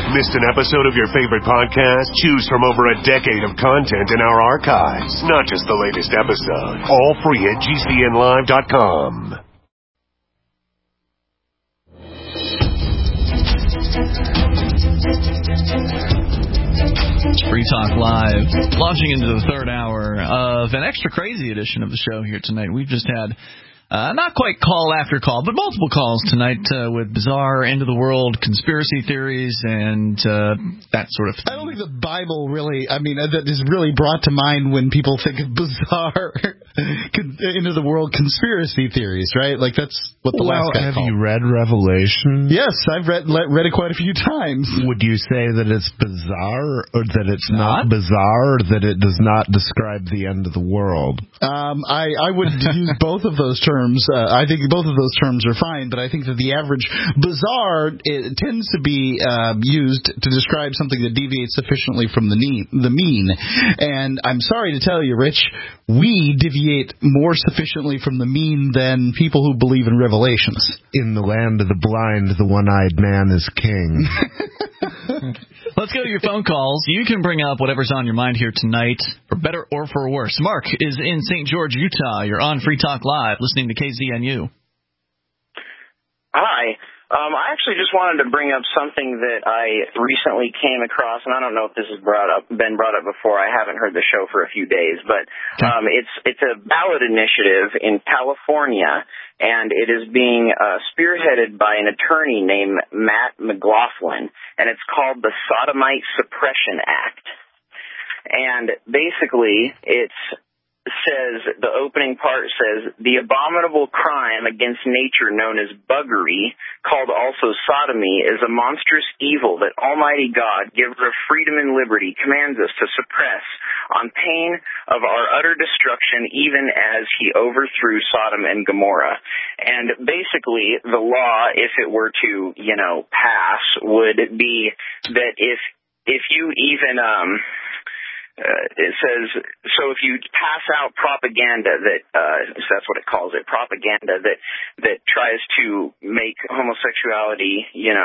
Missed an episode of your favorite podcast? Choose from over a decade of content in our archives, not just the latest episode. All free at GCNlive.com. Free Talk Live, launching into the third hour of an extra crazy edition of the show here tonight. We've just had not quite call after call, but multiple calls tonight with bizarre end-of-the-world conspiracy theories and that sort of thing. I don't think the Bible really, that is really brought to mind when people think of bizarre end-of-the-world conspiracy theories, right? Like, that's what the last guy called. Have you read Revelation? Yes, I've read it quite a few times. Would you say that it's bizarre, or that it's not bizarre, or that it does not describe the end of the world? I would use both of those terms. I think both of those terms are fine, but I think that the average bizarre tends to be used to describe something that deviates sufficiently from the mean. And I'm sorry to tell you, Rich, we deviate more sufficiently from the mean than people who believe in revelations. In the land of the blind, the one-eyed man is king. Let's go to your phone calls. You can bring up whatever's on your mind here tonight, for better or for worse. Mark is in St. George, Utah. You're on Free Talk Live, listening to KZNU. Hi. I actually just wanted to bring up something that I recently came across, and I don't know if this has been brought up before. I haven't heard the show for a few days, but it's a ballot initiative in California, and it is being spearheaded by an attorney named Matt McLaughlin, and it's called the Sodomite Suppression Act. And basically, the opening part says, the abominable crime against nature known as buggery, called also sodomy, is a monstrous evil that Almighty God, giver of freedom and liberty, commands us to suppress on pain of our utter destruction, even as he overthrew Sodom and Gomorrah. And basically, the law, if it were to, pass, would be that if you even, it says, so if you pass out propaganda that, that's what it calls it, propaganda that tries to make homosexuality,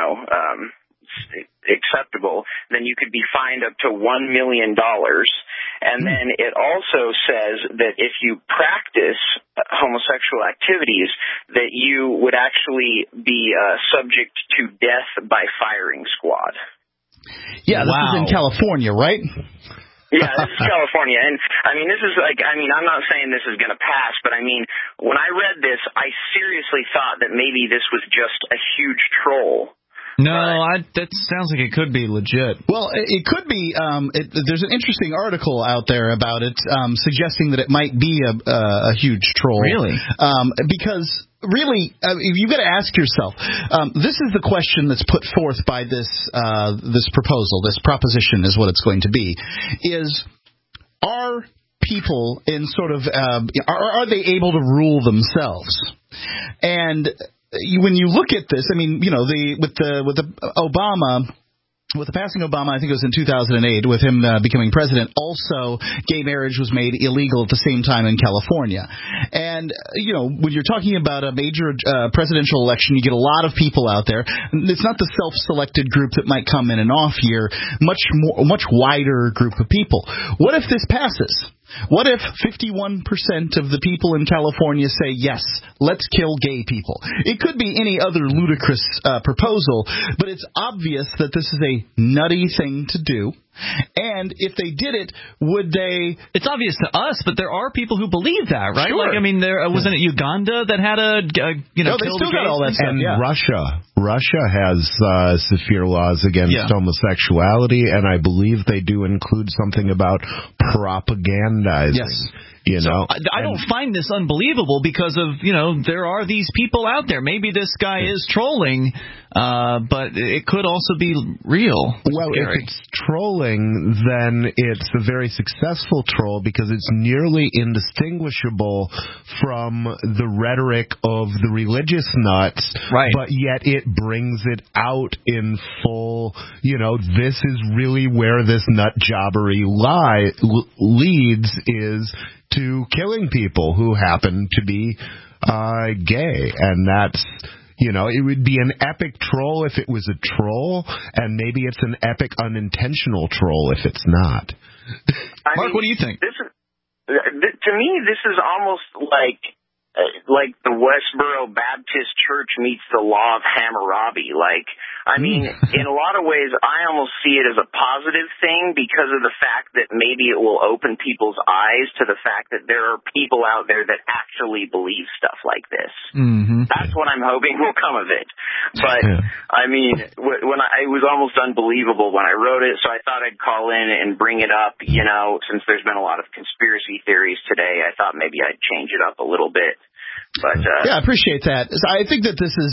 acceptable, then you could be fined up to $1 million. And then it also says that if you practice homosexual activities, that you would actually be subject to death by firing squad. Yeah, this is in California, right? Yeah, this is California, and this is I'm not saying this is going to pass, but when I read this, I seriously thought that maybe this was just a huge troll. No, that sounds like it could be legit. Well, it could be. There's an interesting article out there about it, suggesting that it might be a huge troll. Really? Because really, you've got to ask yourself. This is the question that's put forth by this proposal. This proposition is what it's going to be. Are people in sort of are they able to rule themselves? And when you look at this, with the passing of Obama, I think it was in 2008, with him becoming president, also gay marriage was made illegal at the same time in California. And, when you're talking about a major presidential election, you get a lot of people out there. It's not the self-selected group that might come in an off year, much wider group of people. What if this passes? What if 51% of the people in California say, yes, let's kill gay people? It could be any other ludicrous proposal, but it's obvious that this is a nutty thing to do. And if they did it, would they... It's obvious to us, but there are people who believe that, right? Sure. Wasn't it Uganda that had no, they still got all that stuff. And yeah. Russia has severe laws against homosexuality, and I believe they do include something about propagandizing. Yes. I don't find this unbelievable because of, there are these people out there. Maybe this guy is trolling, but it could also be real. Well, if it's trolling, then it's a very successful troll because it's nearly indistinguishable from the rhetoric of the religious nuts, right? But yet it brings it out in full, this is really where this nut jobbery leads, is to killing people who happen to be gay, and that's You know, it would be an epic troll if it was a troll, and maybe it's an epic unintentional troll if it's not. Mark, what do you think? To me, this is almost like the Westboro Baptist Church meets the Law of Hammurabi. Like, I mean, in a lot of ways, I almost see it as a positive thing because of the fact that maybe it will open people's eyes to the fact that there are people out there that actually believe stuff like this. Mm-hmm. That's what I'm hoping will come of it. But, I mean, it was almost unbelievable when I wrote it, so I thought I'd call in and bring it up, you know, since there's been a lot of conspiracy theories today. I thought maybe I'd change it up a little bit. But, yeah, I appreciate that. I think that this is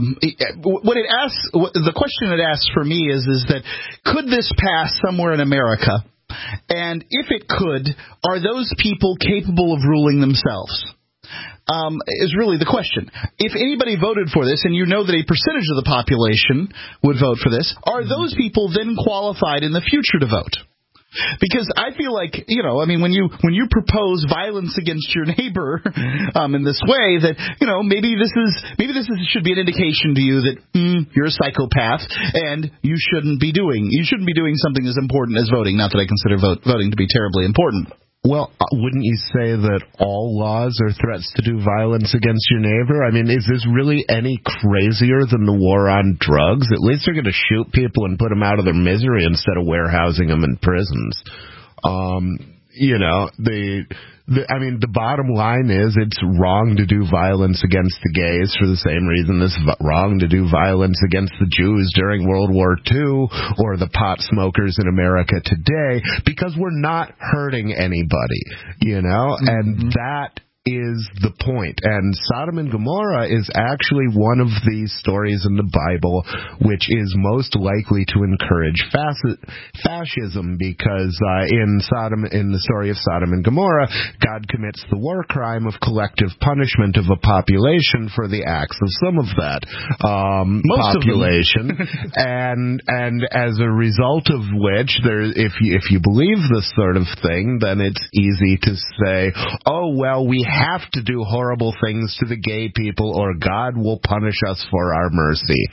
the question it asks for me is that could this pass somewhere in America? And if it could, are those people capable of ruling themselves? Is really the question. If anybody voted for this, and you know that a percentage of the population would vote for this, are those people then qualified in the future to vote? Because I feel like, you know, I mean, when you propose violence against your neighbor in this way, that, you know, maybe this should be an indication to you that you're a psychopath and you shouldn't be doing something as important as voting. Not that I consider voting to be terribly important. Well, wouldn't you say that all laws are threats to do violence against your neighbor? I mean, is this really any crazier than the war on drugs? At least they're going to shoot people and put them out of their misery instead of warehousing them in prisons. You know, the bottom line is it's wrong to do violence against the gays for the same reason it's wrong to do violence against the Jews during World War II or the pot smokers in America today, because we're not hurting anybody, you know, and that is the point. And Sodom and Gomorrah is actually one of these stories in the Bible which is most likely to encourage fascism, because in the story of Sodom and Gomorrah, God commits the war crime of collective punishment of a population for the acts of some of that population, and as a result of which, if you believe this sort of thing, then it's easy to say, oh well, we have to do horrible things to the gay people or God will punish us for our mercy.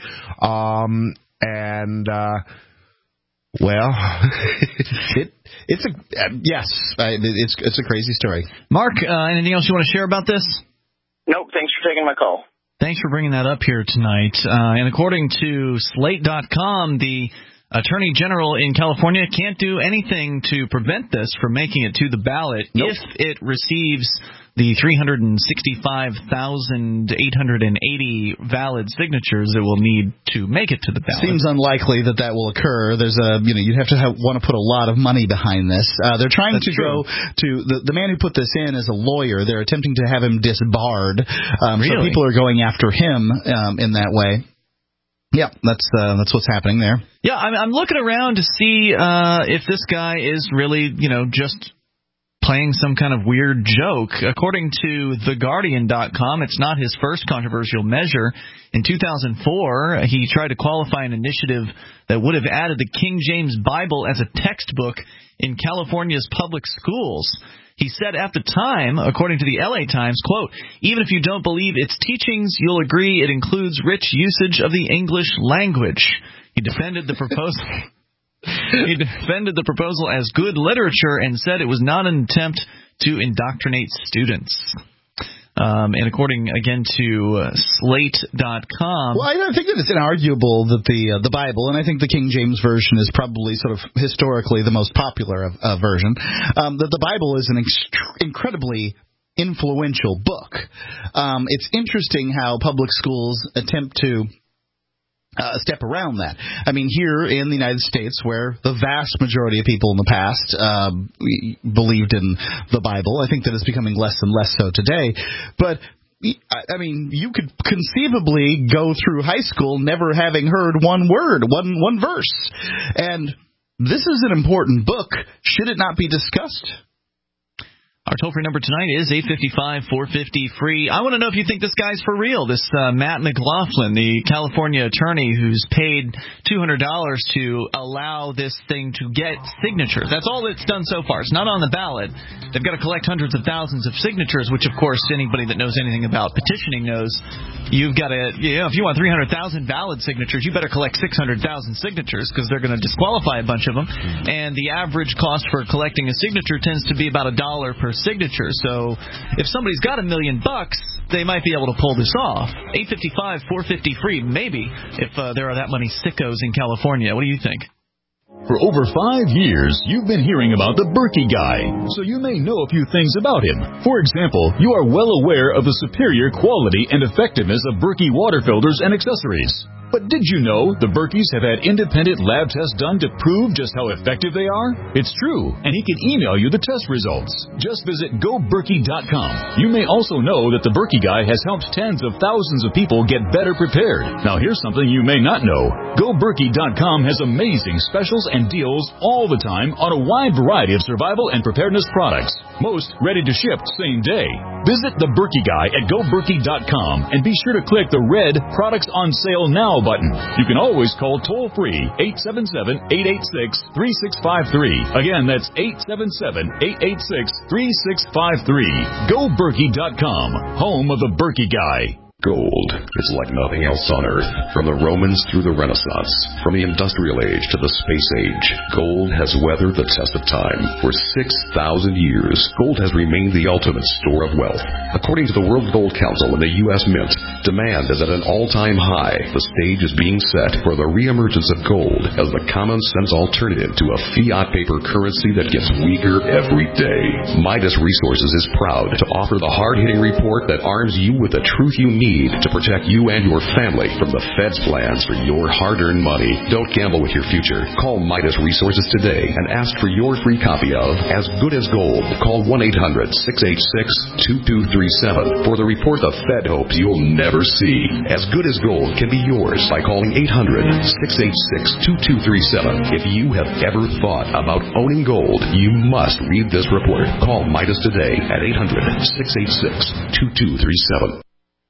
Well, it's a crazy story. Mark, anything else you want to share about this? Nope, thanks for taking my call. Thanks for bringing that up here tonight. And according to Slate.com, the Attorney General in California can't do anything to prevent this from making it to the ballot if it receives the 365,880 valid signatures it will need to make it to the ballot. Seems unlikely that will occur. There's you'd have to want to put a lot of money behind this. They're trying to go to the man who put this in is a lawyer. They're attempting to have him disbarred. So people are going after him in that way. Yeah, that's what's happening there. Yeah, I'm looking around to see if this guy is really, just playing some kind of weird joke. According to TheGuardian.com, it's not his first controversial measure. In 2004, he tried to qualify an initiative that would have added the King James Bible as a textbook in California's public schools. He said at the time, according to the LA Times, quote, even if you don't believe its teachings, you'll agree it includes rich usage of the English language. He defended the proposal. He defended the proposal as good literature and said it was not an attempt to indoctrinate students. And according, again, to Slate.com... Well, I think that it's inarguable that the Bible, and I think the King James Version is probably sort of historically the most popular version, that the Bible is an incredibly influential book. It's interesting how public schools attempt to step around that. I mean, here in the United States, where the vast majority of people in the past believed in the Bible, I think that it's becoming less and less so today. But I mean, you could conceivably go through high school never having heard one word, one verse. And this is an important book. Should it not be discussed? Our toll-free number tonight is 855-450-FREE. I want to know if you think this guy's for real, this Matt McLaughlin, the California attorney who's paid $200 to allow this thing to get signatures. That's all it's done so far. It's not on the ballot. They've got to collect hundreds of thousands of signatures, which, of course, anybody that knows anything about petitioning knows. You've got to, if you want 300,000 valid signatures, you better collect 600,000 signatures because they're going to disqualify a bunch of them. And the average cost for collecting a signature tends to be about $1 per signature. So if somebody's got $1 million, they might be able to pull this off. 855-450-FREE, maybe, if there are that many sickos in California. What do you think? For over 5 years, you've been hearing about the Berkey Guy, so you may know a few things about him. For example, you are well aware of the superior quality and effectiveness of Berkey water filters and accessories. But did you know the Berkeys have had independent lab tests done to prove just how effective they are? It's true, and he can email you the test results. Just visit GoBerkey.com. You may also know that the Berkey Guy has helped tens of thousands of people get better prepared. Now here's something you may not know. GoBerkey.com has amazing specials and deals all the time on a wide variety of survival and preparedness products. Most ready to ship same day. Visit the Berkey Guy at GoBerkey.com and be sure to click the red Products on Sale Now button. You can always call toll-free 877-886-3653. Again, that's 877-886-3653. GoBerkey.com, home of the Berkey Guy. Gold is like nothing else on Earth. From the Romans through the Renaissance, from the Industrial Age to the Space Age, gold has weathered the test of time. For 6,000 years, gold has remained the ultimate store of wealth. According to the World Gold Council and the U.S. Mint, demand is at an all-time high. The stage is being set for the reemergence of gold as the common-sense alternative to a fiat paper currency that gets weaker every day. Midas Resources is proud to offer the hard-hitting report that arms you with the truth you need to protect you and your family from the Fed's plans for your hard-earned money. Don't gamble with your future. Call Midas Resources today and ask for your free copy of As Good as Gold. Call 1-800-686-2237 for the report the Fed hopes you'll never see. As Good as Gold can be yours by calling 800-686-2237. If you have ever thought about owning gold, you must read this report. Call Midas today at 800-686-2237.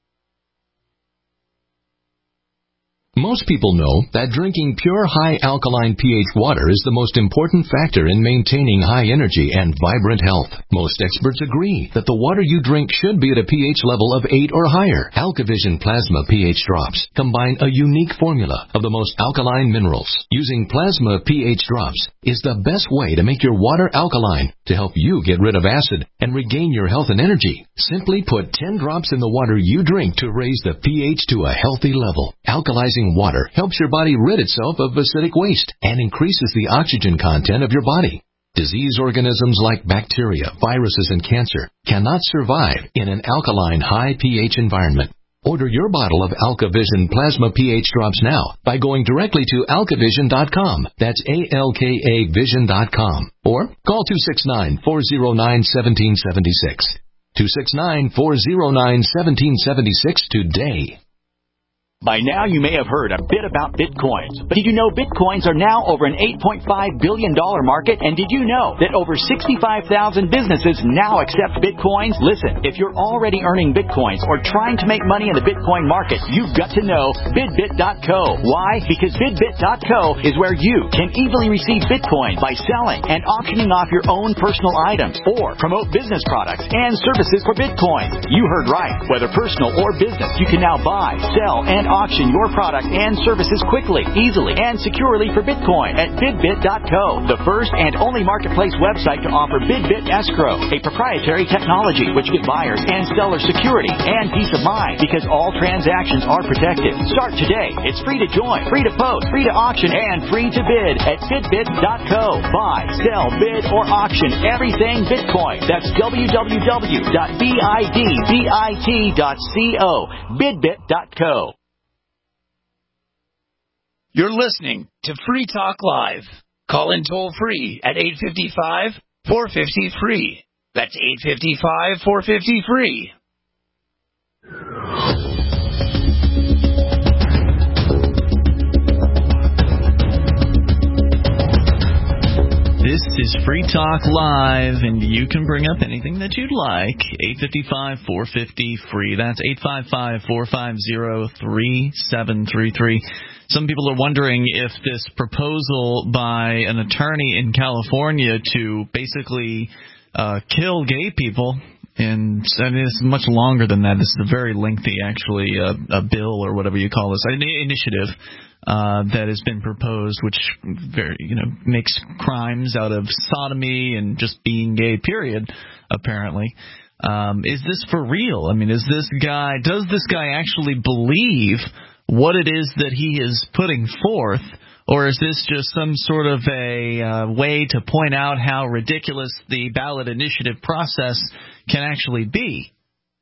Most people know that drinking pure high alkaline pH water is the most important factor in maintaining high energy and vibrant health. Most experts agree that the water you drink should be at a pH level of 8 or higher. AlkaVision Plasma pH drops combine a unique formula of the most alkaline minerals. Using plasma pH drops is the best way to make your water alkaline to help you get rid of acid and regain your health and energy. Simply put 10 drops in the water you drink to raise the pH to a healthy level. Alkalizing water helps your body rid itself of acidic waste and increases the oxygen content of your body. Disease organisms like bacteria, viruses, and cancer cannot survive in an alkaline high pH environment. Order your bottle of AlkaVision Plasma pH drops now by going directly to AlkaVision.com. That's ALKAVision.com. Or call 269-409-1776. 269-409-1776 today. By now, you may have heard a bit about Bitcoins. But did you know Bitcoins are now over an $8.5 billion market? And did you know that over 65,000 businesses now accept Bitcoins? Listen, if you're already earning Bitcoins or trying to make money in the Bitcoin market, you've got to know BidBit.co. Why? Because BidBit.co is where you can easily receive Bitcoin by selling and auctioning off your own personal items or promote business products and services for Bitcoin. You heard right. Whether personal or business, you can now buy, sell, and auction your product and services quickly, easily, and securely for Bitcoin at BidBit.co, the first and only marketplace website to offer BidBit Escrow, a proprietary technology which gives buyers and sellers security and peace of mind because all transactions are protected. Start today. It's free to join, free to post, free to auction, and free to bid at BidBit.co. Buy, sell, bid, or auction everything Bitcoin. That's www.bidbit.co. BidBit.co. You're listening to Free Talk Live. Call in toll-free at 855-450-FREE. That's 855-450-FREE. This is Free Talk Live, and you can bring up anything that you'd like. 855-450-FREE. That's 855-450-3733. Some people are wondering if this proposal by an attorney in California to basically kill gay people, and I mean, it's much longer than that. This is a very lengthy, actually, a bill or whatever you call this, an initiative that has been proposed, which makes crimes out of sodomy and just being gay, period, apparently. Is this for real? I mean, does this guy actually believe what it is that he is putting forth, or is this just some sort of a way to point out how ridiculous the ballot initiative process can actually be?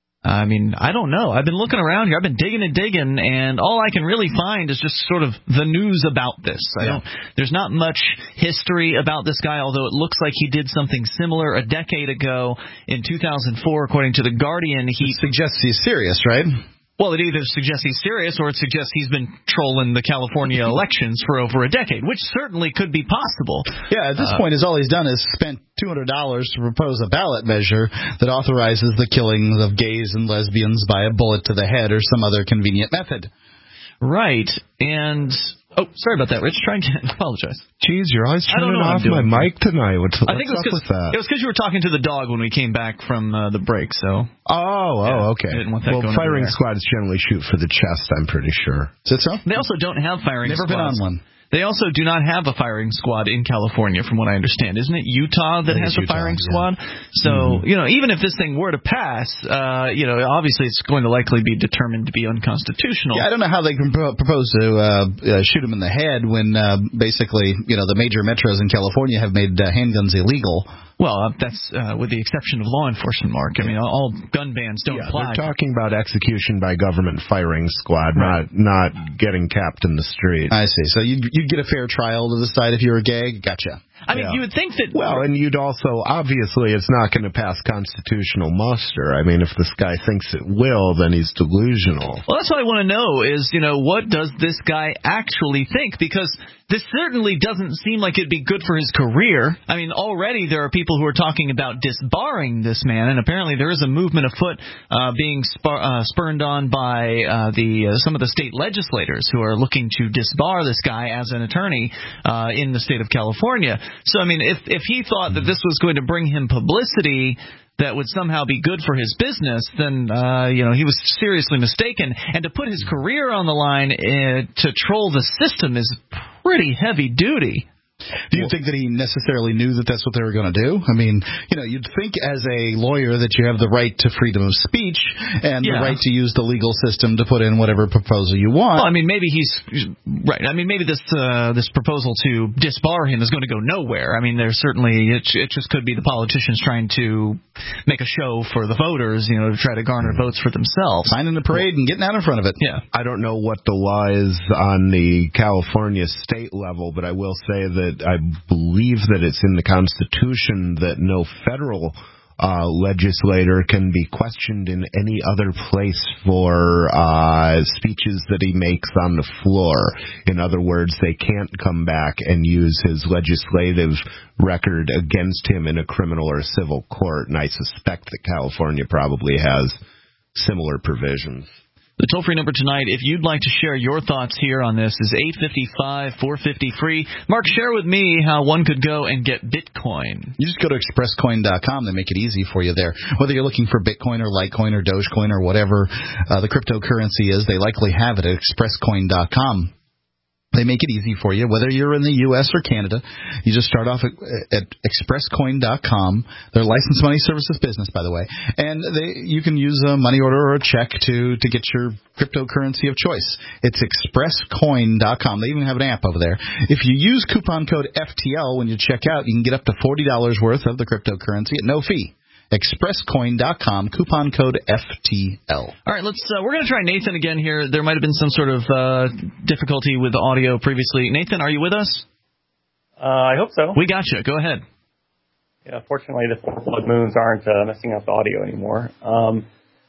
I mean, I don't know. I've been looking around here. I've been digging, and all I can really find is just sort of the news about this. There's not much history about this guy, although it looks like he did something similar a decade ago in 2004, according to The Guardian. He suggests he's serious, right? Well, it either suggests he's serious or it suggests he's been trolling the California elections for over a decade, which certainly could be possible. Yeah, at this point, all he's done is spent $200 to propose a ballot measure that authorizes the killing of gays and lesbians by a bullet to the head or some other convenient method. Right, and... Oh, sorry about that, Rich. Try again. I apologize. Jeez, you're always turning off my mic tonight. What's I think it was because you were talking to the dog when we came back from the break. So. Okay. I didn't want that going firing squads generally shoot for the chest, I'm pretty sure. Is that so? They also don't have firing squads. Never been on one. They also do not have a firing squad in California, from what I understand. Isn't it Utah that has a firing squad? So, even if this thing were to pass, obviously it's going to likely be determined to be unconstitutional. Yeah, I don't know how they can propose to shoot him in the head when basically, the major metros in California have made handguns illegal. Well, that's with the exception of law enforcement, Mark. I mean, all gun bans don't apply. They're talking about execution by government firing squad, not getting capped in the street. I see. So you'd get a fair trial to decide if you were gay? Gotcha. I mean, you would think that... Well, and you'd also... Obviously, it's not going to pass constitutional muster. I mean, if this guy thinks it will, then he's delusional. Well, that's what I want to know is, what does this guy actually think? Because this certainly doesn't seem like it'd be good for his career. I mean, already there are people who are talking about disbarring this man, and apparently there is a movement afoot being spurned on by some of the state legislators who are looking to disbar this guy as an attorney in the state of California. So, I mean, if he thought that this was going to bring him publicity that would somehow be good for his business, then, he was seriously mistaken. And to put his career on the line to troll the system is pretty heavy duty. Do you think that he necessarily knew that that's what they were going to do? I mean, you'd think as a lawyer that you have the right to freedom of speech and the right to use the legal system to put in whatever proposal you want. Well, I mean, maybe he's right. I mean, maybe this proposal to disbar him is going to go nowhere. I mean, there's certainly it just could be the politicians trying to make a show for the voters, to try to garner votes for themselves. Signing the parade and getting out in front of it. Yeah. I don't know what the law is on the California state level, but I will say that I believe that it's in the Constitution that no federal legislator can be questioned in any other place for speeches that he makes on the floor. In other words, they can't come back and use his legislative record against him in a criminal or civil court, and I suspect that California probably has similar provisions. The toll-free number tonight, if you'd like to share your thoughts here on this, is 855-450-FREE. Mark, share with me how one could go and get Bitcoin. You just go to expresscoin.com. They make it easy for you there. Whether you're looking for Bitcoin or Litecoin or Dogecoin or whatever the cryptocurrency is, they likely have it at expresscoin.com. They make it easy for you, whether you're in the U.S. or Canada. You just start off at expresscoin.com. They're licensed money services business, by the way. And you can use a money order or a check to get your cryptocurrency of choice. It's expresscoin.com. They even have an app over there. If you use coupon code FTL when you check out, you can get up to $40 worth of the cryptocurrency at no fee. expresscoin.com, coupon code FTL. All right, we're going to try Nathan again here. There might have been some sort of difficulty with the audio previously. Nathan, are you with us? I hope so. We got you. Go ahead. Yeah, fortunately, the full blood moons aren't messing up the audio anymore.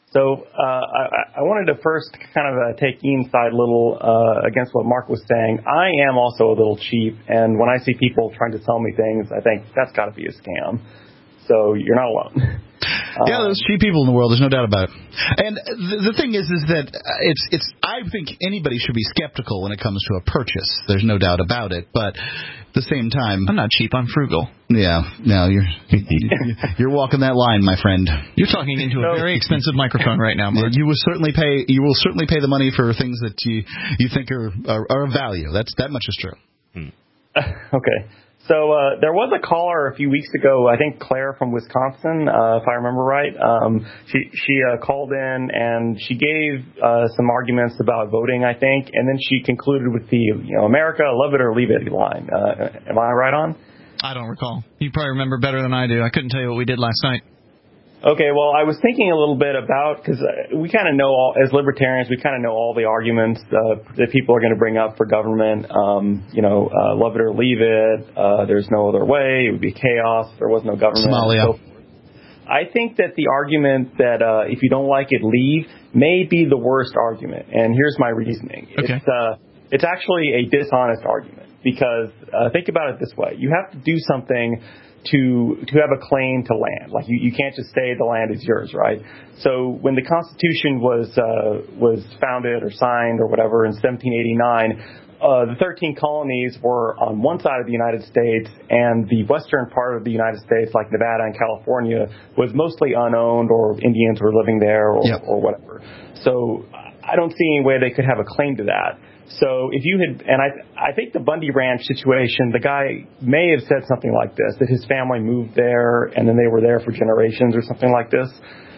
So I wanted to first kind of take Ian's side a little against what Mark was saying. I am also a little cheap, and when I see people trying to sell me things, I think that's got to be a scam. So you're not alone. Yeah, there's cheap people in the world. There's no doubt about it. And the thing is that it's. I think anybody should be skeptical when it comes to a purchase. There's no doubt about it. But at the same time, I'm not cheap. I'm frugal. Yeah, no, you're walking that line, my friend. You're talking into a very expensive microphone right now, Mark. You will certainly pay. You will certainly pay the money for things that you think are of value. That much is true. Okay. So there was a caller a few weeks ago, I think Claire from Wisconsin, if I remember right. She called in and she gave some arguments about voting, I think, and then she concluded with the America, love it or leave it line. Am I right on? I don't recall. You probably remember better than I do. I couldn't tell you what we did last night. Okay, well, I was thinking a little bit about, because we kind of know, as libertarians, we kind of know all the arguments that people are going to bring up for government. Love it or leave it. There's no other way. It would be chaos. There was no government. Somalia. I think that the argument that if you don't like it, leave, may be the worst argument. And here's my reasoning. Okay. It's actually a dishonest argument, because think about it this way. You have to do something to have a claim to land. Like you can't just say the land is yours, right? So when the Constitution was founded or signed or whatever in 1789, the 13 colonies were on one side of the United States, and the western part of the United States, like Nevada and California, was mostly unowned, or Indians were living there, or whatever. So I don't see any way they could have a claim to that. So if you had, and I think the Bundy Ranch situation, the guy may have said something like this, that his family moved there and then they were there for generations or something like this.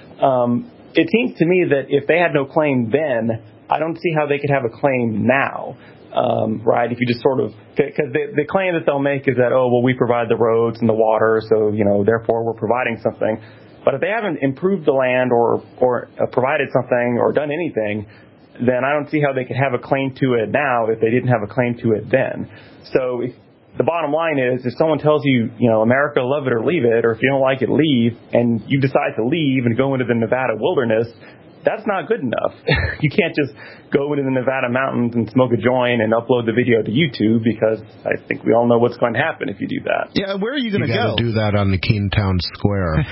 It seems to me that if they had no claim then, I don't see how they could have a claim now, right? If you just sort of, because the claim that they'll make is that, we provide the roads and the water, so, therefore we're providing something. But if they haven't improved the land or provided something or done anything, then I don't see how they could have a claim to it now if they didn't have a claim to it then. So the bottom line is, if someone tells you, America, love it or leave it, or if you don't like it, leave, and you decide to leave and go into the Nevada wilderness, that's not good enough. You can't just go into the Nevada mountains and smoke a joint and upload the video to YouTube, because I think we all know what's going to happen if you do that. Yeah, where are you going to go? You got to do that on the Keentown Square.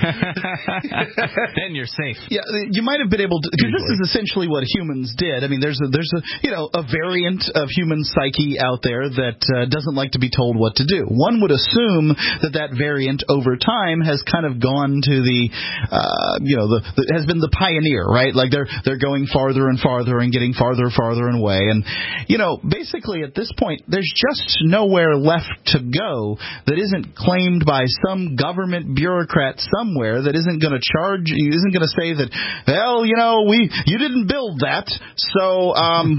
Then you're safe. Yeah, you might have been able to, because this is essentially what humans did. I mean, there's a variant of human psyche out there that doesn't like to be told what to do. One would assume that variant over time has kind of gone to has been the pioneer, right? Like they're going farther and farther and getting farther and away. And, basically at this point, there's just nowhere left to go that isn't claimed by some government bureaucrat somewhere that isn't going to charge you, isn't going to say that, well, you didn't build that, so,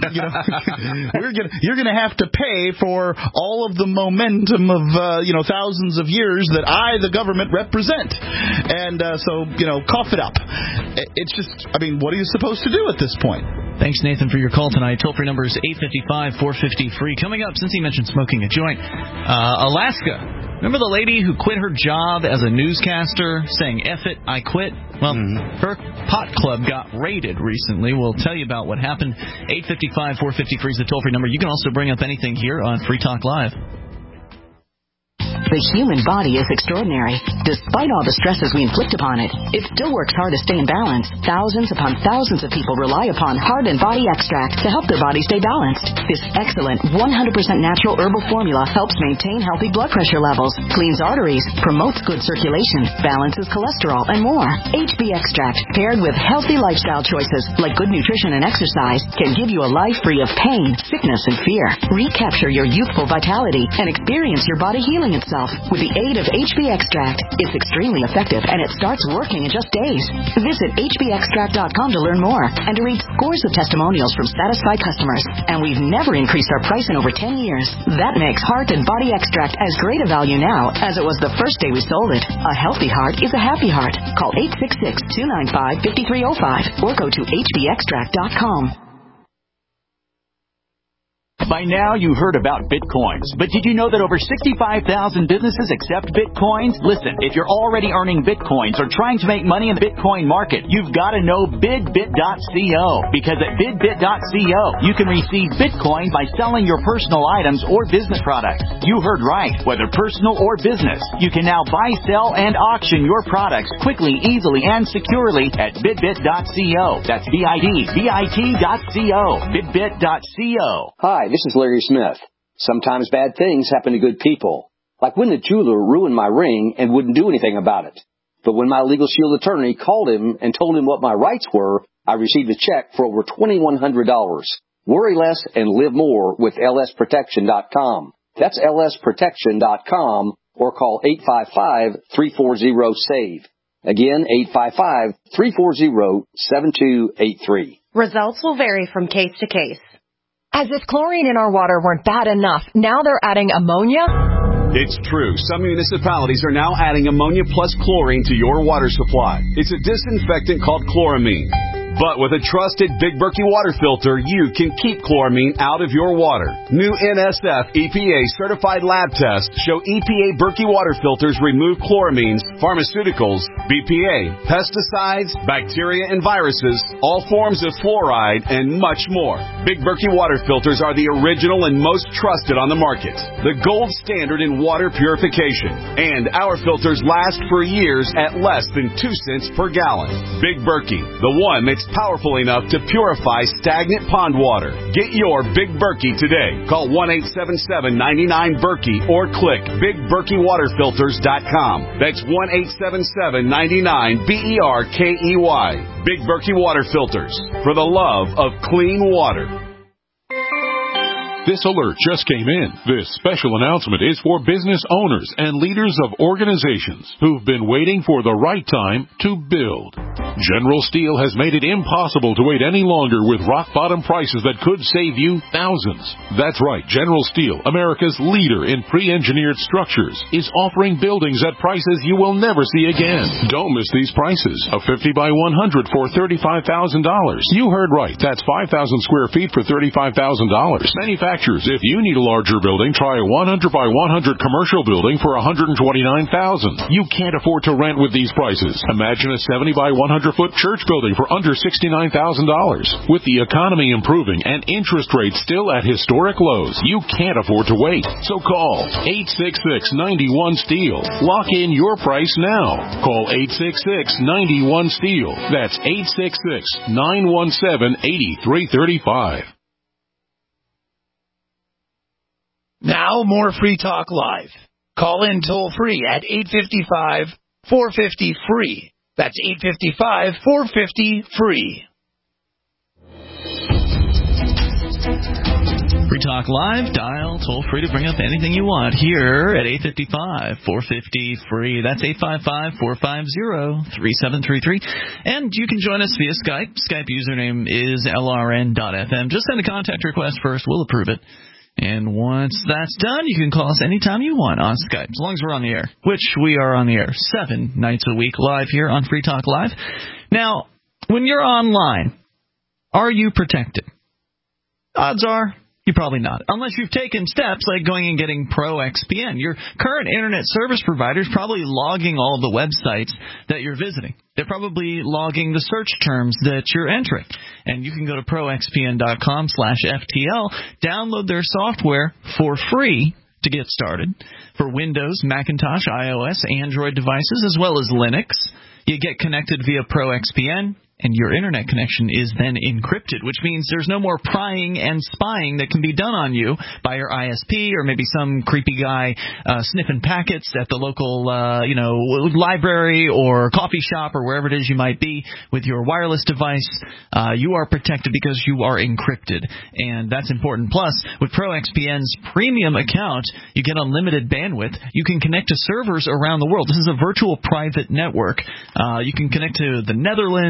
you're going to have to pay for all of the momentum of, thousands of years that I, the government, represent. And so, cough it up. It's just, what are you supposed to do at this point? Thanks, Nathan, for your call tonight. Toll-free number is 855-450-FREE. Coming up, since he mentioned smoking a joint, Alaska. Remember the lady who quit her job as a newscaster saying, F it, I quit? Well, her pot club got raided recently. We'll tell you about what happened. 855-450-FREE is the toll-free number. You can also bring up anything here on Free Talk Live. The human body is extraordinary. Despite all the stresses we inflict upon it, it still works hard to stay in balance. Thousands upon thousands of people rely upon Heart and Body Extract to help their body stay balanced. This excellent 100% natural herbal formula helps maintain healthy blood pressure levels, cleans arteries, promotes good circulation, balances cholesterol, and more. HB Extract, paired with healthy lifestyle choices like good nutrition and exercise, can give you a life free of pain, sickness, and fear. Recapture your youthful vitality and experience your body healing itself with the aid of HB Extract. It's extremely effective, and it starts working in just days. Visit hbextract.com to learn more and to read scores of testimonials from satisfied customers. And we've never increased our price in over 10 years. That makes Heart and Body Extract as great a value now as it was the first day we sold it. A healthy heart is a happy heart. Call 866-295-5305 or go to hbextract.com. By now, you've heard about Bitcoins, but did you know that over 65,000 businesses accept Bitcoins? Listen, if you're already earning Bitcoins or trying to make money in the Bitcoin market, you've got to know BidBit.co, because at BidBit.co, you can receive Bitcoin by selling your personal items or business products. You heard right, whether personal or business. You can now buy, sell, and auction your products quickly, easily, and securely at BidBit.co. That's BidBit.co. BidBit.co. Hi, this is Larry Smith. Sometimes bad things happen to good people. Like when the jeweler ruined my ring and wouldn't do anything about it. But when my Legal Shield attorney called him and told him what my rights were, I received a check for over $2,100. Worry less and live more with lsprotection.com. That's lsprotection.com, or call 855-340-SAVE. Again, 855-340-7283. Results will vary from case to case. As if chlorine in our water weren't bad enough, now they're adding ammonia? It's true. Some municipalities are now adding ammonia plus chlorine to your water supply. It's a disinfectant called chloramine. But with a trusted Big Berkey water filter, you can keep chloramine out of your water. New NSF EPA certified lab tests show EPA Berkey water filters remove chloramines, pharmaceuticals, BPA, pesticides, bacteria and viruses, all forms of fluoride, and much more. Big Berkey water filters are the original and most trusted on the market. The gold standard in water purification. And our filters last for years at less than 2 cents per gallon. Big Berkey, the one that's powerful enough to purify stagnant pond water. Get your Big Berkey today. Call 1-877-99-BERKEY or click BigBerkeyWaterFilters.com. That's 1-877-99-BERKEY. Big Berkey Water Filters, for the love of clean water. This alert just came in. This special announcement is for business owners and leaders of organizations who've been waiting for the right time to build. General Steel has made it impossible to wait any longer with rock-bottom prices that could save you thousands. That's right. General Steel, America's leader in pre-engineered structures, is offering buildings at prices you will never see again. Don't miss these prices. A 50 by 100 for $35,000. You heard right. That's 5,000 square feet for $35,000. Manufacturers, if you need a larger building, try a 100 by 100 commercial building for $129,000. You can't afford to rent with these prices. Imagine a 70 by 100 foot church building for under $69,000. With the economy improving and interest rates still at historic lows, you can't afford to wait. So call 866-91-STEEL. Lock in your price now. Call 866-91-STEEL. That's 866-917-8335. Now, more Free Talk Live. Call in toll-free at 855-450-FREE. That's 855-450-FREE. Free Talk Live, dial toll-free to bring up anything you want here at 855-450-FREE. That's 855-450-3733. And you can join us via Skype. Skype username is LRN.FM. Just send a contact request first. We'll approve it. And once that's done, you can call us anytime you want on Skype, as long as we're on the air, which we are on the air 7 nights a week live here on Free Talk Live. Now, when you're online, are you protected? Odds are you're probably not, unless you've taken steps like going and getting ProXPN. Your current internet service provider is probably logging all the websites that you're visiting. They're probably logging the search terms that you're entering. And you can go to proxpn.com/FTL, download their software for free to get started for Windows, Macintosh, iOS, Android devices, as well as Linux. You get connected via ProXPN, and your internet connection is then encrypted, which means there's no more prying and spying that can be done on you by your ISP or maybe some creepy guy sniffing packets at the local, library or coffee shop or wherever it is you might be with your wireless device. You are protected because you are encrypted, and that's important. Plus, with ProXPN's premium account, you get unlimited bandwidth. You can connect to servers around the world. This is a virtual private network. You can connect to the Netherlands, Singapore,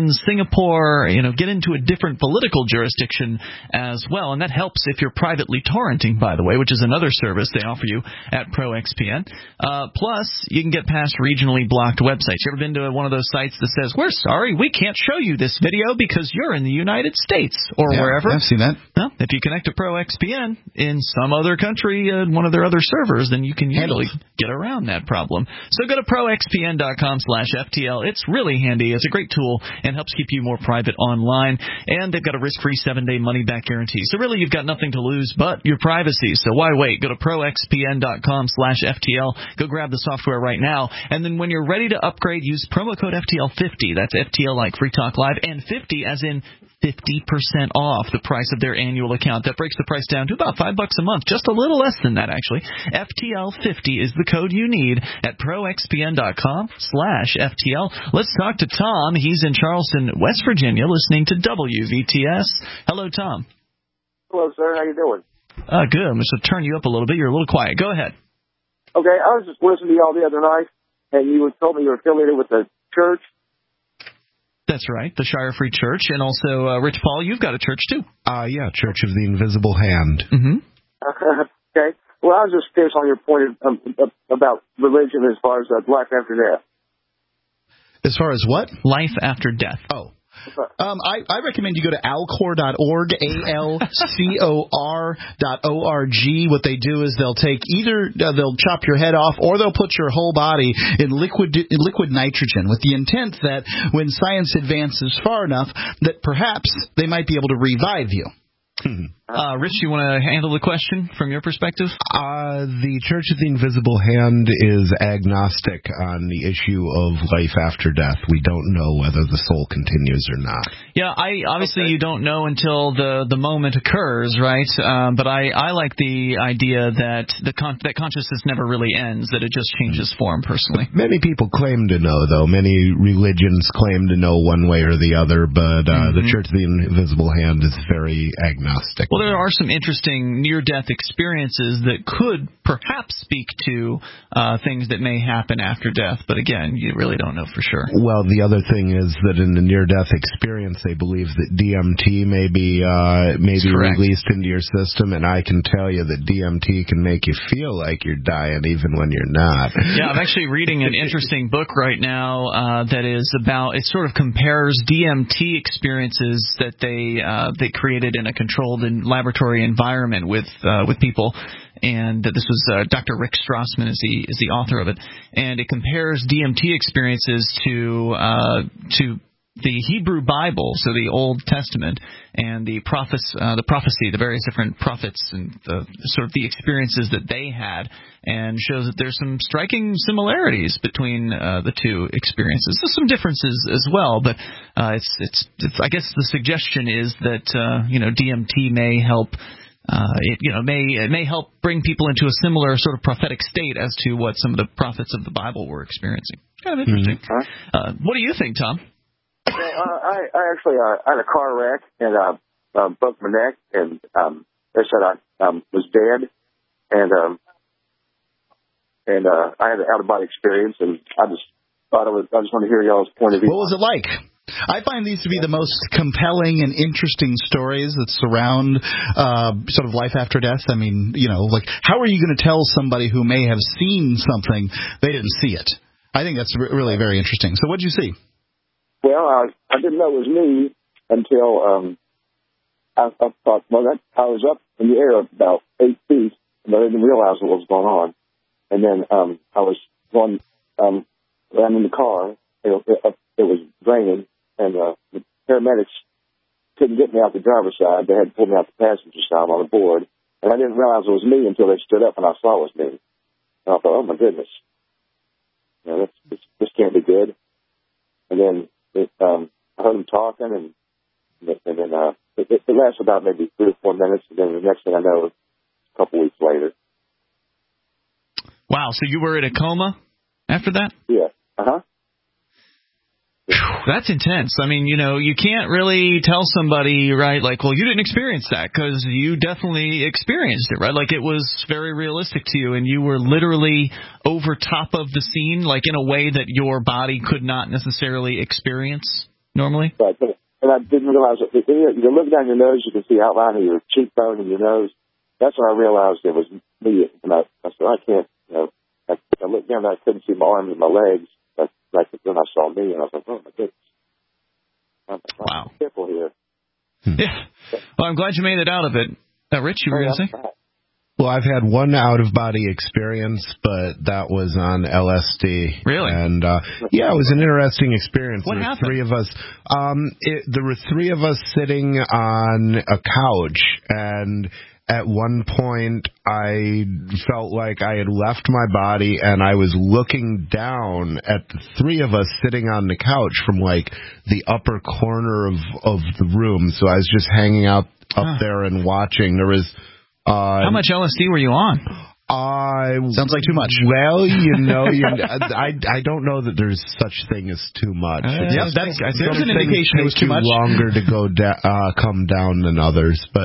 Singapore, get into a different political jurisdiction as well. And that helps if you're privately torrenting, by the way, which is another service they offer you at ProXPN. Plus, you can get past regionally blocked websites. You ever been to one of those sites that says, we're sorry, we can't show you this video because you're in the United States or wherever? I've seen that. Well, if you connect to ProXPN in some other country, one of their other servers, then you can usually get around that problem. So go to proxpn.com/FTL. It's really handy. It's a great tool and helps keep you more private online. And they've got a risk-free 7-day money-back guarantee. So really, you've got nothing to lose but your privacy. So why wait? Go to proxpn.com/FTL. Go grab the software right now. And then when you're ready to upgrade, use promo code FTL50. That's FTL like Free Talk Live, and 50 as in 50% off the price of their annual account. That breaks the price down to about $5 a month, just a little less than that, actually. FTL50 is the code you need at proxpn.com/FTL. Let's talk to Tom. He's in Charleston, West Virginia, listening to WVTS. Hello, Tom. Hello, sir. How you doing? Good. I'm just going to turn you up a little bit. You're a little quiet. Go ahead. Okay, I was just listening to y'all the other night, and you told me you were affiliated with the church. That's right, the Shire Free Church, and also, Rich Paul, you've got a church, too. Yeah, Church of the Invisible Hand. Mm-hmm. Okay. Well, I was just curious on your point about religion as far as life after death. As far as what? Life after death. Oh. I recommend you go to alcor.org, ALCOR.org. What they do is they'll take they'll chop your head off, or they'll put your whole body in liquid nitrogen, with the intent that when science advances far enough, that perhaps they might be able to revive you. Rich, you want to handle the question from your perspective? The Church of the Invisible Hand is agnostic on the issue of life after death. We don't know whether the soul continues or not. Yeah, you don't know until the moment occurs, right? But I like the idea that that consciousness never really ends, that it just changes form, personally. Many people claim to know, though. Many religions claim to know one way or the other, but the Church of the Invisible Hand is very agnostic. Well, there are some interesting near-death experiences that could perhaps speak to things that may happen after death, but again, you really don't know for sure. Well, the other thing is that in the near-death experience, they believe that DMT may be released into your system, and I can tell you that DMT can make you feel like you're dying even when you're not. Yeah, I'm actually reading an interesting book right now that is about, it sort of compares DMT experiences that they created in a controlled laboratory environment with people, and this was Dr. Rick Strassman is the author of it, and it compares DMT experiences to the Hebrew Bible, so the Old Testament, and the prophecy, the various different prophets, and the sort of the experiences that they had, and shows that there's some striking similarities between the two experiences. There's some differences as well, but it's I guess the suggestion is that DMT may help. It may help bring people into a similar sort of prophetic state as to what some of the prophets of the Bible were experiencing. Kind of interesting. What do you think, Tom? I actually had a car wreck and broke my neck, and they said I was dead, and I had an out-of-body experience, and I just wanted to hear y'all's point of view. What was it like? I find these to be the most compelling and interesting stories that surround sort of life after death. I mean, like, how are you going to tell somebody who may have seen something they didn't see it? I think that's really very interesting. So what did you see? Well, I didn't know it was me until I thought, I was up in the air about 8 feet, but I didn't realize what was going on. And then I was going around in the car. It was raining, and the paramedics couldn't get me out the driver's side. They had to pull me out the passenger side on the board. And I didn't realize it was me until they stood up and I saw it was me. And I thought, oh, my goodness. This can't be good. And then I heard them talking, and then it lasted about maybe 3 or 4 minutes, and then the next thing I know, a couple weeks later. Wow, so you were in a coma after that? Yeah. Uh-huh. That's intense. I mean, you can't really tell somebody, right, like, well, you didn't experience that, because you definitely experienced it, right? Like, it was very realistic to you, and you were literally over top of the scene, like in a way that your body could not necessarily experience. normally. And I didn't realize that. You look down your nose, you can see the outline of your cheekbone and your nose. That's when I realized it was me. And I said, I can't, I looked down and I couldn't see my arms and my legs. But then I saw me, and I was like, oh, my goodness. Wow. Careful here. Yeah. Well, I'm glad you made it out of it. Rich, you were going to say? Well, I've had one out-of-body experience, but that was on LSD. Really? And, it was an interesting experience. What happened? There were 3 of us. There were 3 of us sitting on a couch, and at one point I felt like I had left my body, and I was looking down at the 3 of us sitting on the couch from, the upper corner of the room. So I was just hanging out up there and watching. There was... How much LSD were you on? Sounds like too much. Well, I don't know that there's such thing as too much. There's an indication it was too much. Longer to go come down than others, but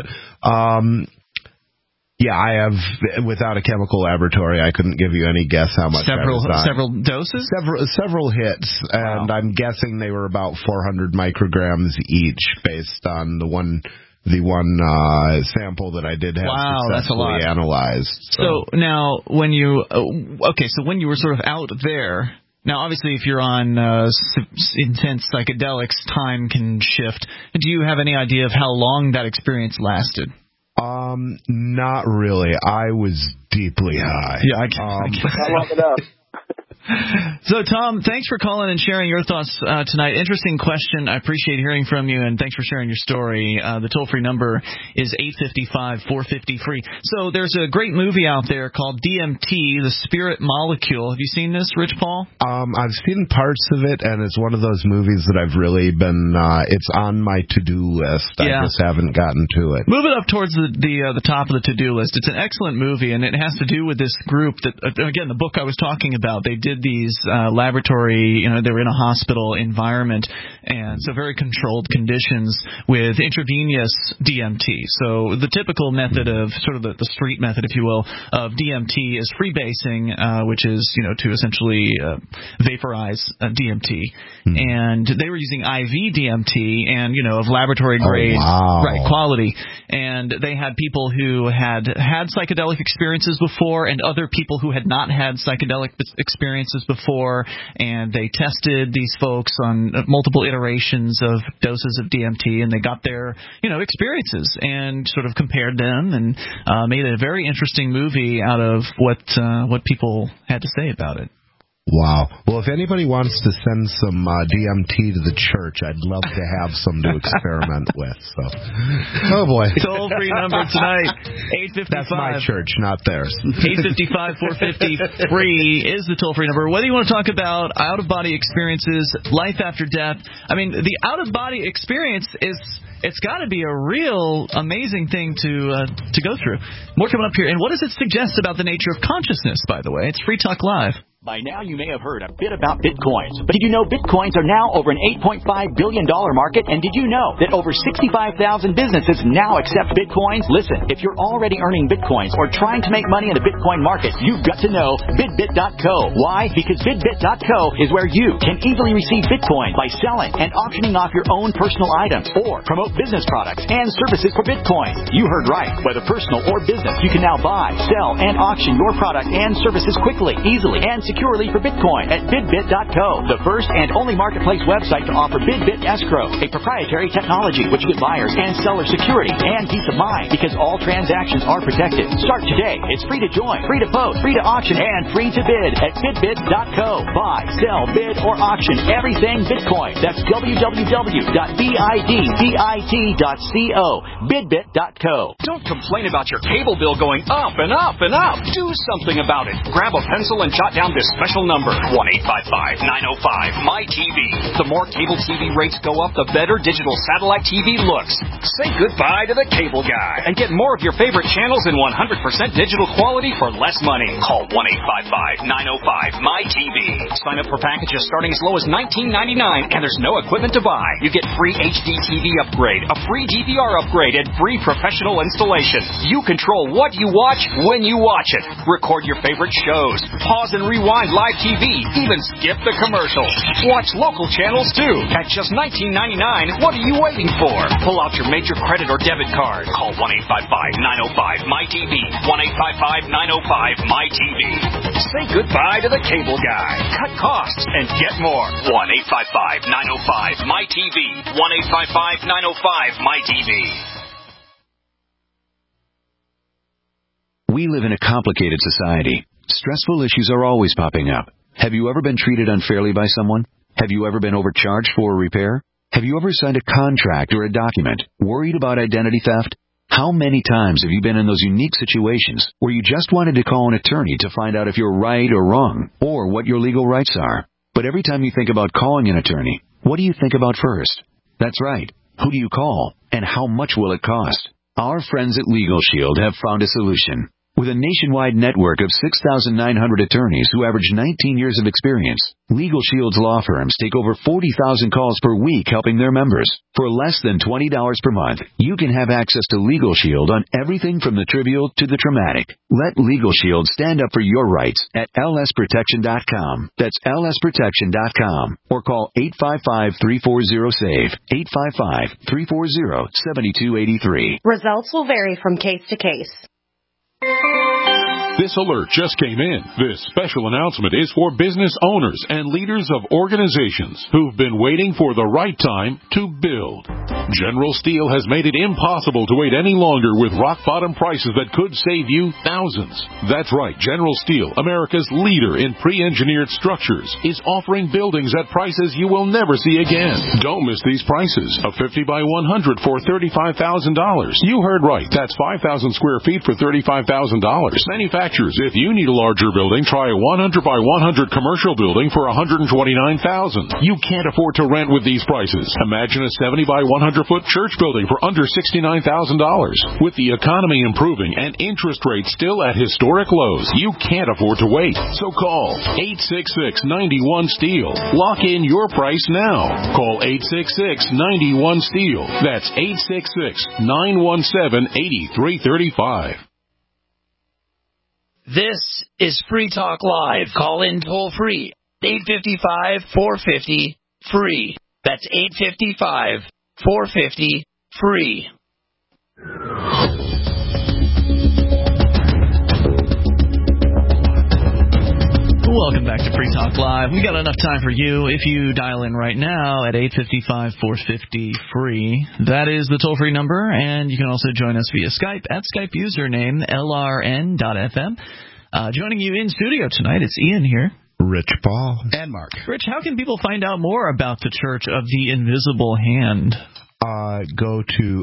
I have, without a chemical laboratory, I couldn't give you any guess how much. Several doses? Several hits, and I'm guessing they were about 400 micrograms each, based on the one sample that I did have successfully analyzed. So now, when you were sort of out there, now obviously if you're on intense psychedelics, time can shift. Do you have any idea of how long that experience lasted? Not really. I was deeply high. Yeah, I can. So, Tom, thanks for calling and sharing your thoughts tonight. Interesting question. I appreciate hearing from you, and thanks for sharing your story. The toll-free number is 855-450-FREE. So there's a great movie out there called DMT, The Spirit Molecule. Have you seen this, Rich Paul? I've seen parts of it, and it's one of those movies that I've really been it's on my to-do list. I just haven't gotten to it. Move it up towards the top of the to-do list. It's an excellent movie, and it has to do with this group that, again, the book I was talking about, they did these laboratory, they were in a hospital environment, and so very controlled conditions with intravenous DMT. So the typical method of sort of the street method, if you will, of DMT is freebasing, which is, to essentially vaporize DMT. And they were using IV DMT and, of laboratory grade quality. And they had people who had psychedelic experiences before and other people who had not had psychedelic experiences before, and they tested these folks on multiple iterations of doses of DMT, and they got their experiences and sort of compared them and made a very interesting movie out of what people had to say about it. Wow. Well, if anybody wants to send some DMT to the church, I'd love to have some to experiment with. So, oh boy. Toll-free number tonight, 855. That's my church, not theirs. 855-450-FREE is the toll-free number. Whether you want to talk about out-of-body experiences, life after death, the out-of-body experience it's got to be a real amazing thing to go through. More coming up here. And what does it suggest about the nature of consciousness, by the way? It's Free Talk Live. By now, you may have heard a bit about Bitcoins. But did you know Bitcoins are now over an $8.5 billion market? And did you know that over 65,000 businesses now accept Bitcoins? Listen, if you're already earning Bitcoins or trying to make money in the Bitcoin market, you've got to know BidBit.co. Why? Because BidBit.co is where you can easily receive Bitcoin by selling and auctioning off your own personal items or promote business products and services for Bitcoin. You heard right. Whether personal or business, you can now buy, sell, and auction your product and services quickly, easily, and securely for Bitcoin at BidBit.co, the first and only marketplace website to offer BidBit Escrow, a proprietary technology which gives buyers and sellers security and peace of mind because all transactions are protected. Start today. It's free to join, free to post, free to auction, and free to bid at BidBit.co. Buy, sell, bid, or auction everything Bitcoin. That's www.bidbit.co. BidBit.co. Don't complain about your cable bill going up and up and up. Do something about it. Grab a pencil and jot down this special number, 1-855-905-MY-TV. The more cable TV rates go up, the better digital satellite TV looks. Say goodbye to the cable guy and get more of your favorite channels in 100% digital quality for less money. Call 1-855-905-MY-TV. Sign up for packages starting as low as $19.99, and there's no equipment to buy. You get free HD TV upgrade, a free DVR upgrade, and free professional installation. You control what you watch when you watch it. Record your favorite shows. Pause and rewind find live TV, even skip the commercials. Watch local channels too. At just $19.99, what are you waiting for? Pull out your major credit or debit card. Call 1-855-905-MyTV. 1-855-905-MyTV. Say goodbye to the cable guy. Cut costs and get more. 1-855-905-MyTV. 1-855-905-MyTV. We live in a complicated society. Stressful issues are always popping up. Have you ever been treated unfairly by someone? Have you ever been overcharged for a repair? Have you ever signed a contract or a document worried about identity theft? How many times have you been in those unique situations where you just wanted to call an attorney to find out if you're right or wrong, or what your legal rights are? But every time you think about calling an attorney, what do you think about first? That's right. Who do you call, and how much will it cost? Our friends at Legal Shield have found a solution. With a nationwide network of 6,900 attorneys who average 19 years of experience, Legal Shield's law firms take over 40,000 calls per week helping their members. For less than $20 per month, you can have access to Legal Shield on everything from the trivial to the traumatic. Let Legal Shield stand up for your rights at lsprotection.com. That's lsprotection.com. Or call 855-340-SAVE, 855-340-7283. Results will vary from case to case. This alert just came in. This special announcement is for business owners and leaders of organizations who've been waiting for the right time to build. General Steel has made it impossible to wait any longer with rock-bottom prices that could save you thousands. That's right, General Steel, America's leader in pre-engineered structures, is offering buildings at prices you will never see again. Don't miss these prices. A 50 by 100 for $35,000. You heard right. That's 5,000 square feet for $35,000. Manufacturers, if you need a larger building, try a 100 by 100 commercial building for $129,000. You can't afford to rent with these prices. Imagine a 70 by 100-foot church building for under $69,000. With the economy improving and interest rates still at historic lows, you can't afford to wait. So call 866-91-STEEL. Lock in your price now. Call 866-91-STEEL. That's 866-917-8335. This is Free Talk Live. Call in toll free. 855-450-FREE. That's 855-450-FREE. Welcome back to Free Talk Live. We got enough time for you if you dial in right now at 855-450-FREE. That is the toll-free number, and you can also join us via Skype at Skype username LRN.FM. Joining you in studio tonight, it's Ian here. Rich Paul. And Mark. Rich, how can people find out more about the Church of the Invisible Hand? Go to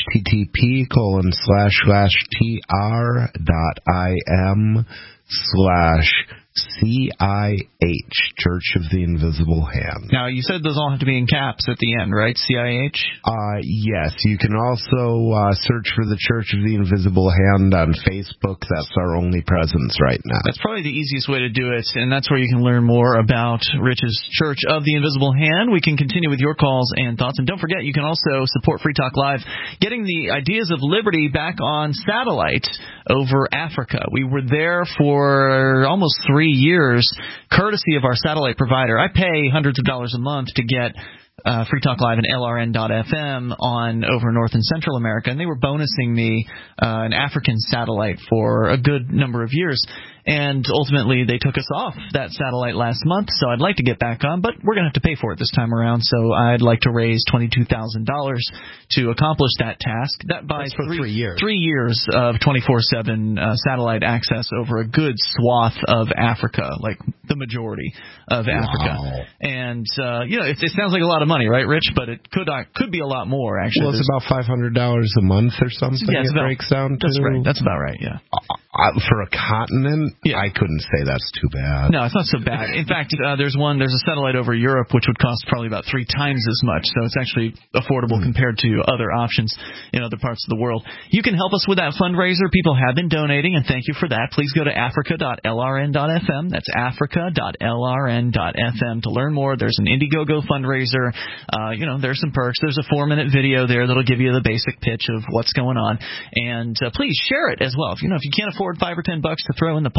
http://tr.im/CIH, Church of the Invisible Hand. Now, you said those all have to be in caps at the end, right? CIH? Yes. You can also search for the Church of the Invisible Hand on Facebook. That's our only presence right now. That's probably the easiest way to do it, and that's where you can learn more about Rich's Church of the Invisible Hand. We can continue with your calls and thoughts. And don't forget, you can also support Free Talk Live, getting the Ideas of Liberty back on satellite over Africa. We were there for almost 3 years, courtesy of our satellite provider. I pay hundreds of dollars a month to get Free Talk Live and LRN.FM on over North and Central America, and they were bonusing me an African satellite for a good number of years. And ultimately, they took us off that satellite last month, so I'd like to get back on, but we're going to have to pay for it this time around, so I'd like to raise $22,000 to accomplish that task. That buys for 3 years. 3 years of 24/7 satellite access over a good swath of Africa, like the majority of Africa. And, it sounds like a lot of money, right, Rich? But it could be a lot more, actually. Well, it's about $500 a month or something. Yeah, breaks down to. That's right. That's about right, yeah. For a continent, I couldn't say that's too bad. No, it's not so bad. In fact, there's a satellite over Europe which would cost probably about 3 times as much, so it's actually affordable compared to other options in other parts of the world. You can help us with that fundraiser. People have been donating, and thank you for that. Please go to africa.lrn.fm. That's africa.lrn.fm to learn more. There's an Indiegogo fundraiser. There's some perks. There's a 4-minute video there that'll give you the basic pitch of what's going on. And please share it as well. If you can't afford $5 or $10 to throw in the pot,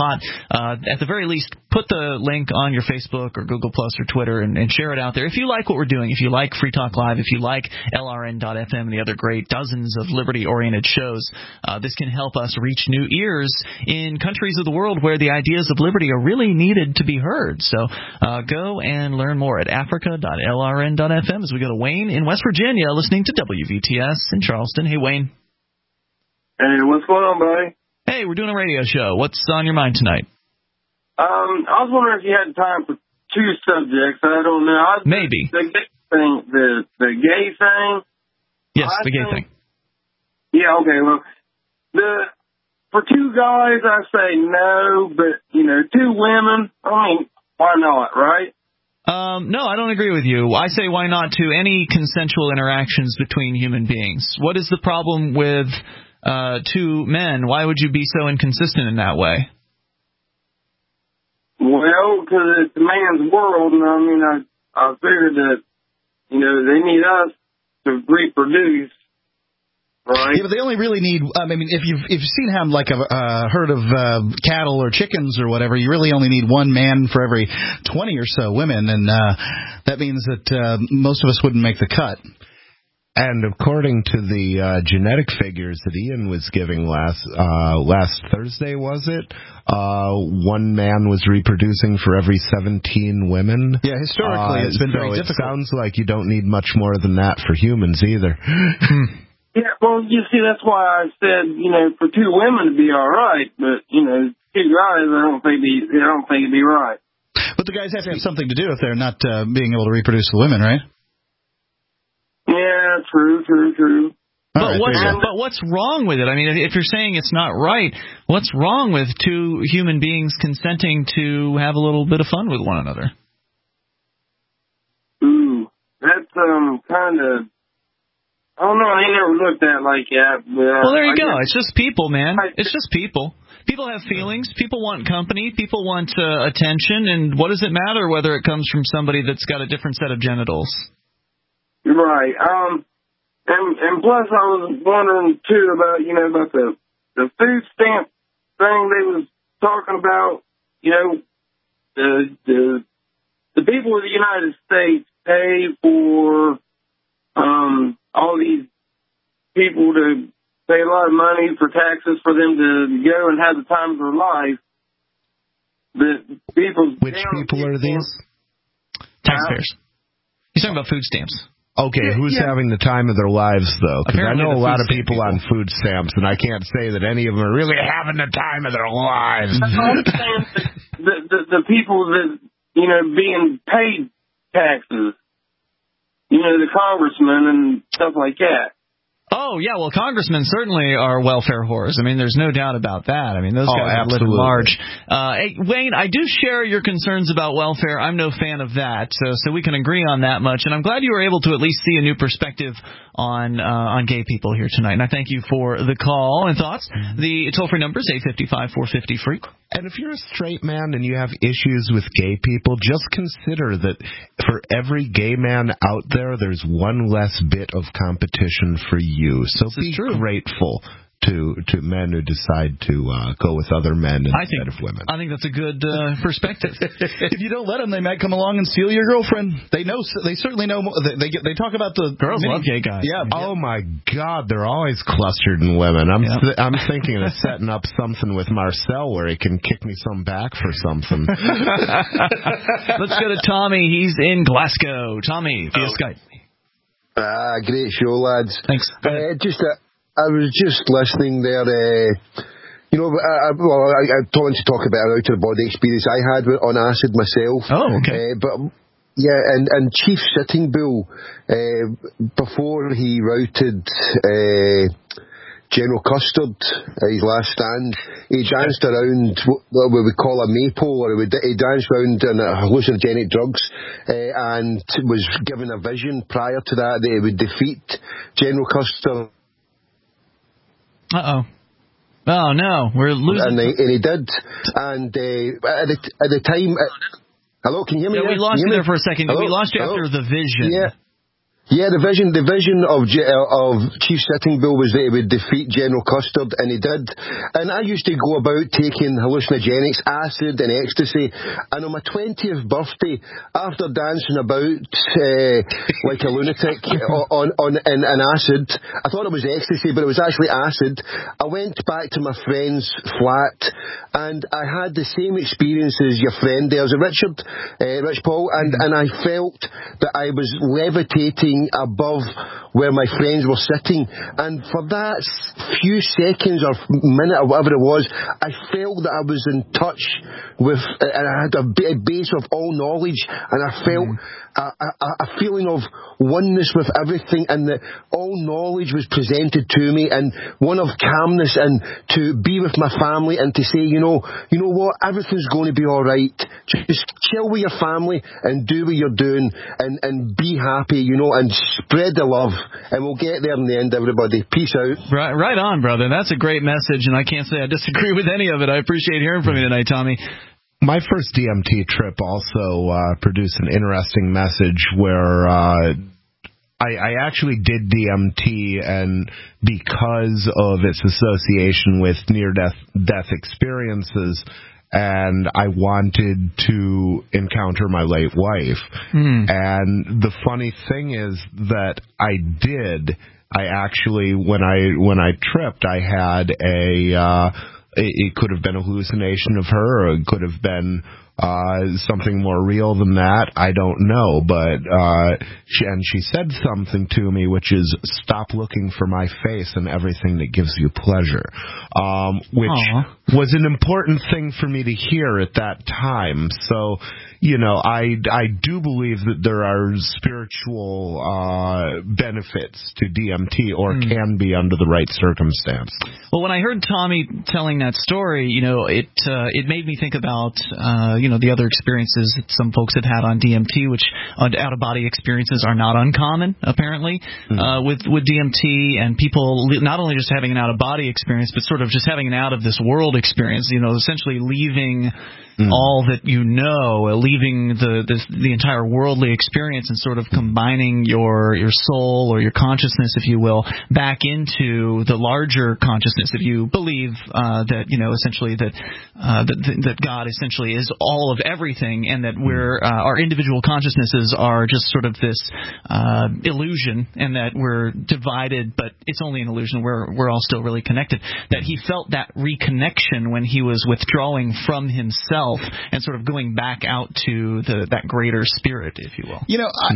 lot. At the very least, put the link on your Facebook or Google Plus or Twitter and share it out there. If you like what we're doing, if you like Free Talk Live, if you like LRN.FM and the other great dozens of liberty-oriented shows, this can help us reach new ears in countries of the world where the ideas of liberty are really needed to be heard. So go and learn more at africa.lrn.fm as we go to Wayne in West Virginia listening to WVTS in Charleston. Hey, Wayne. Hey, what's going on, buddy? Hey, we're doing a radio show. What's on your mind tonight? I was wondering if you had time for two subjects. I don't know. Maybe. The gay thing, the gay thing. Yes, the gay thing. Yeah, okay. Well, for two guys, I say no, but, two women, why not, right? No, I don't agree with you. I say why not to any consensual interactions between human beings. What is the problem with two men? Why would you be so inconsistent in that way? Well, because it's a man's world, and I figured that, they need us to reproduce. Right. Yeah, but they only really need. If you've seen how like a herd of cattle or chickens or whatever, you really only need one man for every 20 or so women, and that means that most of us wouldn't make the cut. And according to the genetic figures that Ian was giving last Thursday, was it? One man was reproducing for every 17 women. Yeah, historically it's been very difficult. It sounds like you don't need much more than that for humans either. Yeah, well, you see, that's why I said, for two women to be all right, but, two guys, I don't think it'd be right. But the guys have to have something to do if they're not being able to reproduce the women, right? Yeah, true. But what's wrong with it? If you're saying it's not right, what's wrong with two human beings consenting to have a little bit of fun with one another? Ooh, that's kind of. I don't know. I ain't never looked at it like that. Well, there you go. It's just people, man. It's just people. People have feelings. People want company. People want attention. And what does it matter whether it comes from somebody that's got a different set of genitals? Right. And plus, I was wondering too about about the food stamp thing they was talking about. The people of the United States pay for all these people to pay a lot of money for taxes for them to go and have the time of their life. Which people are these? Taxpayers. He's talking about food stamps. Okay, who's having the time of their lives, though? Because I know a lot of people on food stamps, and I can't say that any of them are really having the time of their lives. I understand the people that, being paid taxes. The congressmen and stuff like that. Oh, yeah, well, congressmen certainly are welfare whores. There's no doubt about that. Those guys live large. Hey, Wayne, I do share your concerns about welfare. I'm no fan of that, so we can agree on that much. And I'm glad you were able to at least see a new perspective on gay people here tonight. And I thank you for the call and thoughts. The toll-free number is 855-450-FREE. And if you're a straight man and you have issues with gay people, just consider that for every gay man out there, there's one less bit of competition for you. So be grateful to men who decide to go with other men instead of women. I think that's a good perspective. If you don't let them, they might come along and steal your girlfriend. They certainly know. They talk about the girls love gay guys. Yeah. Oh my God, they're always clustered in women. I'm thinking of setting up something with Marcel where he can kick me some back for something. Let's go to Tommy. He's in Glasgow. Tommy, via Skype. Great show, lads. Thanks. I was just listening there. I wanted to talk about an out-of-body experience I had on acid myself. Oh, okay. And Chief Sitting Bull, before he routed General Custard, his last stand, he danced around what we would call a maypole, or he danced around on hallucinogenic drugs, and was given a vision prior to that he would defeat General Custard. Uh-oh. Oh, no. We're losing. And he did. And at the time... hello, can you hear me? Yeah, we lost you there for a second. Hello? We lost you after the vision. Yeah. Yeah, the vision of Chief Sitting Bull was that he would defeat General Custer, and he did. And I used to go about taking hallucinogenics, acid and ecstasy, and on my 20th birthday, after dancing about like a lunatic in acid, I thought it was ecstasy, but it was actually acid. I went back to my friend's flat, and I had the same experience as your friend there, Rich Paul, and I felt that I was levitating above where my friends were sitting, and for that few seconds or minute or whatever it was, I felt that I was in touch with, and I had a base of all knowledge, and I felt a feeling of oneness with everything, and that all knowledge was presented to me, and one of calmness, and to be with my family, and to say, you know what, everything's going to be all right. Just chill with your family and do what you're doing, and be happy, and spread the love, and we'll get there in the end, everybody. Peace out. Right on, brother. That's a great message, and I can't say I disagree with any of it. I appreciate hearing from you tonight, Tommy. My first DMT trip also produced an interesting message where I actually did DMT, and because of its association with near-death experiences, and I wanted to encounter my late wife. And the funny thing is that I did. I actually, when I tripped, I had it could have been a hallucination of her, or it could have been something more real than that. I don't know, but she said something to me, which is, stop looking for my face and everything that gives you pleasure, which was an important thing for me to hear at that time. So, I do believe that there are spiritual benefits to DMT, or can be under the right circumstance. Well, when I heard Tommy telling that story, it made me think about the other experiences that some folks had on DMT, which out-of-body experiences are not uncommon, apparently, with DMT, and people not only just having an out-of-body experience, but sort of just having an out-of-this-world experience, essentially leaving all that leaving the entire worldly experience, and sort of combining your soul or your consciousness, if you will, back into the larger consciousness. If you believe that essentially that God essentially is all of everything, and that our individual consciousnesses are just sort of this illusion, and that we're divided, but it's only an illusion. We're all still really connected. That he felt that reconnection when he was withdrawing from himself and sort of going back out to that greater spirit, if you will.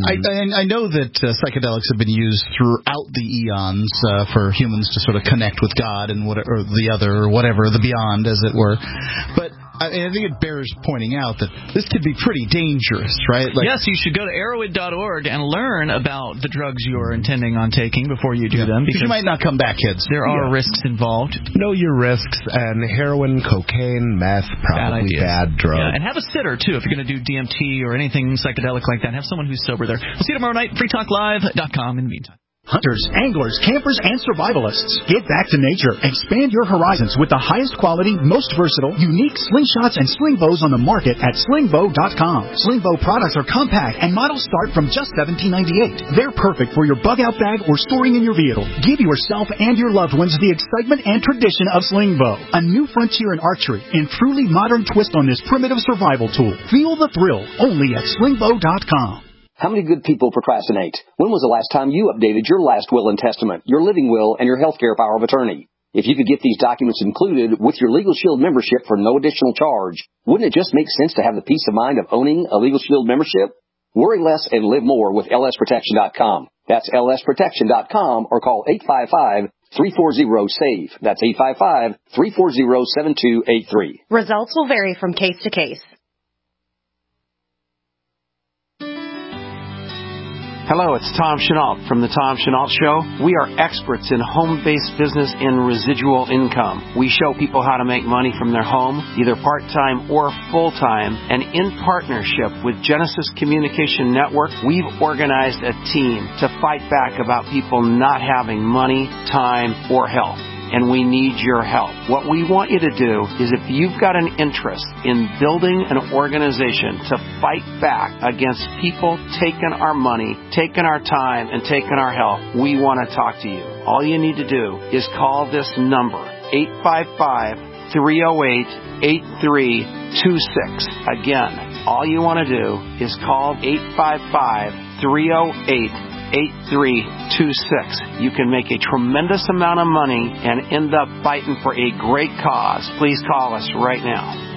I know that psychedelics have been used throughout the eons for humans to sort of connect with God and or the other, or whatever, the beyond, as it were. But I think it bears pointing out that this could be pretty dangerous, right? Yes, you should go to arrowhead.org and learn about the drugs you're intending on taking before you do them, because you might not come back, kids. There are risks involved. Know your risks, and heroin, cocaine, meth, probably bad drugs. Yeah, and have a sitter, too, if you're going to do DMT or anything psychedelic like that. Have someone who's sober there. We'll see you tomorrow night, freetalklive.com in the meantime. Hunters, anglers, campers, and survivalists. Get back to nature. Expand your horizons with the highest quality, most versatile, unique slingshots and sling bows on the market at slingbow.com. Sling bow products are compact, and models start from just $17.98. They're perfect for your bug-out bag or storing in your vehicle. Give yourself and your loved ones the excitement and tradition of sling bow, a new frontier in archery and truly modern twist on this primitive survival tool. Feel the thrill only at slingbow.com. How many good people procrastinate? When was the last time you updated your last will and testament, your living will, and your healthcare power of attorney? If you could get these documents included with your Legal Shield membership for no additional charge, wouldn't it just make sense to have the peace of mind of owning a Legal Shield membership? Worry less and live more with lsprotection.com. That's lsprotection.com, or call 855-340-SAVE. That's 855-340-7283. Results will vary from case to case. Hello, it's Tom Chenault from The Tom Chenault Show. We are experts in home-based business and residual income. We show people how to make money from their home, either part-time or full-time, and in partnership with Genesis Communication Network, we've organized a team to fight back about people not having money, time, or health. and we need your help. What we want you to do is, if you've got an interest in building an organization to fight back against people taking our money, taking our time, and taking our health, we want to talk to you. All you need to do is call this number, 855-308-8326. Again, all you want to do is call 855-308-8326. You can make a tremendous amount of money and end up fighting for a great cause. Please call us right now.